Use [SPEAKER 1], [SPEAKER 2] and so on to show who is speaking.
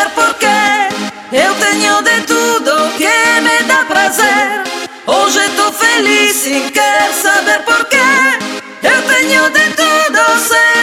[SPEAKER 1] saber porquê. Eu tenho de tudo que me dá prazer. Hoje tô feliz e quero saber porquê. Eu tenho de tudo, sei.